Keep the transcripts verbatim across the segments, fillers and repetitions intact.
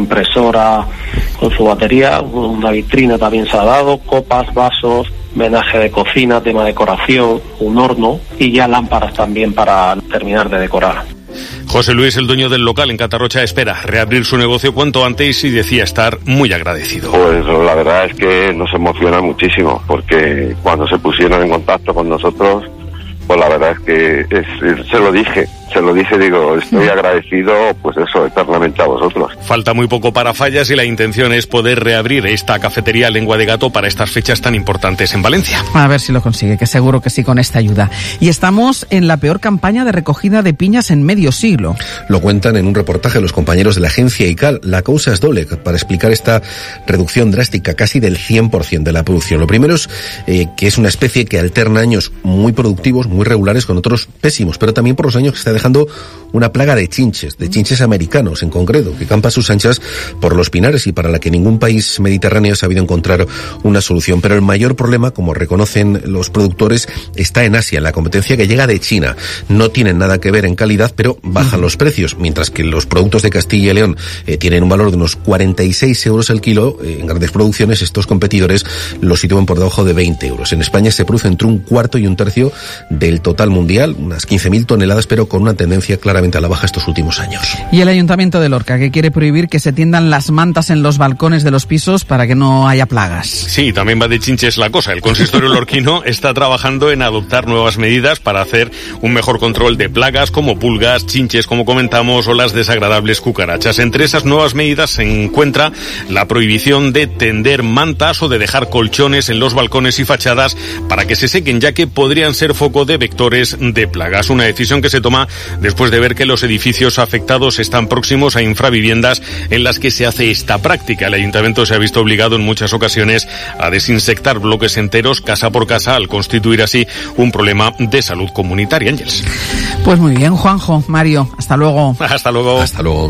impresora con su batería, una vitrina también se ha dado, copas, vasos, menaje de cocina, tema decoración, un horno y ya lámparas también para terminar de decorar. José Luis, el dueño del local en Catarrocha, espera reabrir su negocio cuanto antes y decía estar muy agradecido. Pues la verdad es que nos emociona muchísimo, porque cuando se pusieron en contacto con nosotros, pues la verdad es que es, se lo dije, se lo dije, digo, estoy agradecido, pues eso, eternamente a vosotros. Falta muy poco para Fallas y la intención es poder reabrir esta cafetería Lengua de Gato para estas fechas tan importantes en Valencia. A ver si lo consigue, que seguro que sí con esta ayuda. Y estamos en la peor campaña de recogida de piñas en medio siglo. Lo cuentan en un reportaje los compañeros de la agencia I C A L. La causa es doble para explicar esta reducción drástica, casi del cien por ciento de la producción. Lo primero es eh, que es una especie que alterna años muy productivos, muy regulares con otros pésimos, pero también por los años que está dejando una plaga de chinches, de chinches americanos en concreto, que campa a sus anchas por los pinares y para la que ningún país mediterráneo ha sabido encontrar una solución. Pero el mayor problema, como reconocen los productores, está en Asia, en la competencia que llega de China. No tienen nada que ver en calidad, pero bajan los precios, mientras que los productos de Castilla y León eh, tienen un valor de unos cuarenta y seis euros el kilo. Eh, en grandes producciones estos competidores los sitúan por debajo de veinte euros. En España se produce entre un cuarto y un tercio del total mundial, unas quince mil toneladas, pero con una tendencia claramente a la baja estos últimos años. Y el Ayuntamiento de Lorca, que quiere prohibir que se tiendan las mantas en los balcones de los pisos para que no haya plagas. Sí, también va de chinches la cosa. El consistorio lorquino está trabajando en adoptar nuevas medidas para hacer un mejor control de plagas como pulgas, chinches, como comentamos, o las desagradables cucarachas. Entre esas nuevas medidas se encuentra la prohibición de tender mantas o de dejar colchones en los balcones y fachadas para que se sequen, ya que podrían ser foco de vectores de plagas. Una decisión que se toma después de ver que los edificios afectados están próximos a infraviviendas en las que se hace esta práctica. El ayuntamiento se ha visto obligado en muchas ocasiones a desinsectar bloques enteros casa por casa, al constituir así un problema de salud comunitaria. Ángels. Pues muy bien, Juanjo, Mario, hasta luego. Hasta luego. Hasta luego.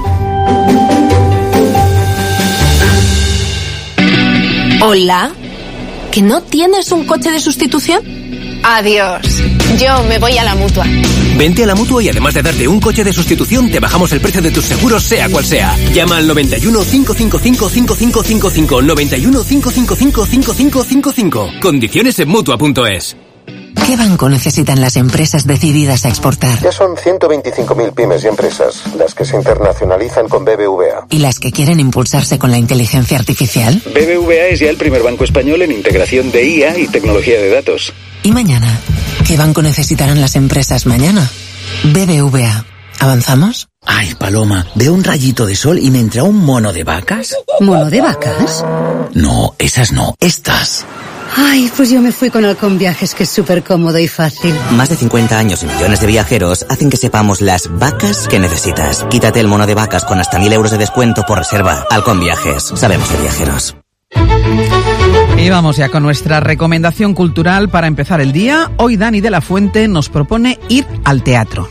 Hola, ¿que no tienes un coche de sustitución? Adiós, yo me voy a la Mutua. Vente a la Mutua y además de darte un coche de sustitución, te bajamos el precio de tus seguros, sea cual sea. Llama al noventa y uno, cinco cinco cinco, cinco cinco cinco cinco, noventa y uno, cinco cinco cinco, cinco cinco cinco cinco. Condiciones en Mutua punto es. ¿Qué banco necesitan las empresas decididas a exportar? Ya son ciento veinticinco mil pymes y empresas las que se internacionalizan con B B V A. ¿Y las que quieren impulsarse con la inteligencia artificial? B B V A es ya el primer banco español en integración de I A y tecnología de datos. ¿Y mañana? ¿Qué banco necesitarán las empresas mañana? B B V A. ¿Avanzamos? Ay, Paloma, veo un rayito de sol y me entra un mono de vacas. ¿Mono de vacas? No, esas no, estas. Ay, pues yo me fui con Halcón Viajes, que es súper cómodo y fácil. Más de cincuenta años y millones de viajeros hacen que sepamos las vacas que necesitas. Quítate el mono de vacas con hasta mil euros de descuento por reserva. Halcón Viajes, sabemos de viajeros. Y vamos ya con nuestra recomendación cultural para empezar el día. Hoy Dani de la Fuente nos propone ir al teatro.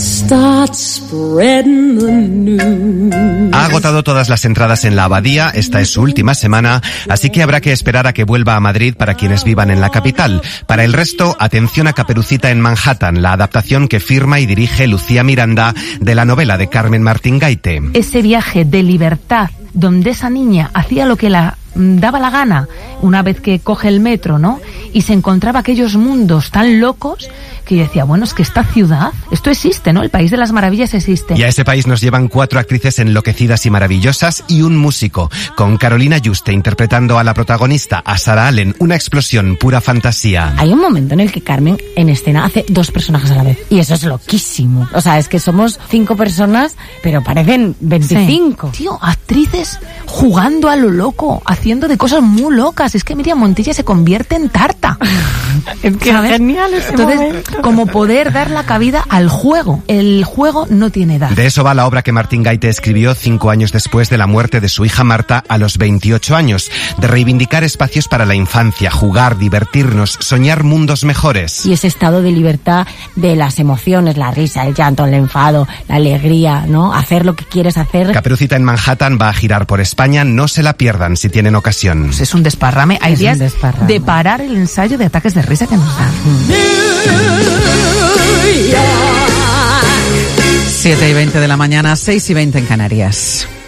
Ha agotado todas las entradas en la Abadía, esta es su última semana, así que habrá que esperar a que vuelva a Madrid para quienes vivan en la capital. Para el resto, atención a Caperucita en Manhattan, la adaptación que firma y dirige Lucía Miranda de la novela de Carmen Martín Gaite. Ese viaje de libertad donde esa niña hacía lo que la daba la gana una vez que coge el metro, ¿no? Y se encontraba aquellos mundos tan locos que yo decía, bueno, es que esta ciudad, esto existe, ¿no? El País de las Maravillas existe. Y a ese país nos llevan cuatro actrices enloquecidas y maravillosas y un músico, con Carolina Juste interpretando a la protagonista, a Sarah Allen, una explosión, pura fantasía. Hay un momento en el que Carmen en escena hace dos personajes a la vez, y eso es loquísimo. O sea, es que somos cinco personas, pero parecen veinticinco. Sí. Tío, actrices jugando a lo loco, haciendo de cosas muy locas. Es que Miriam Montilla se convierte en tarta. Es que ¿sabes? Genial ese Entonces, momento. Como poder dar la cabida al juego. El juego no tiene edad. De eso va la obra que Martín Gaite escribió cinco años después de la muerte de su hija Marta a los veintiocho años. De reivindicar espacios para la infancia, jugar, divertirnos, soñar mundos mejores. Y ese estado de libertad de las emociones, la risa, el llanto, el enfado, la alegría, ¿no? Hacer lo que quieres hacer. Caperucita en Manhattan va a girar por España, no se la pierdan si tienen ocasión. Pues es un desparrame. Hay es días desparrame. de parar el ensayo de ataques de risa que nos dan. siete y veinte de la mañana, seis y veinte en Canarias.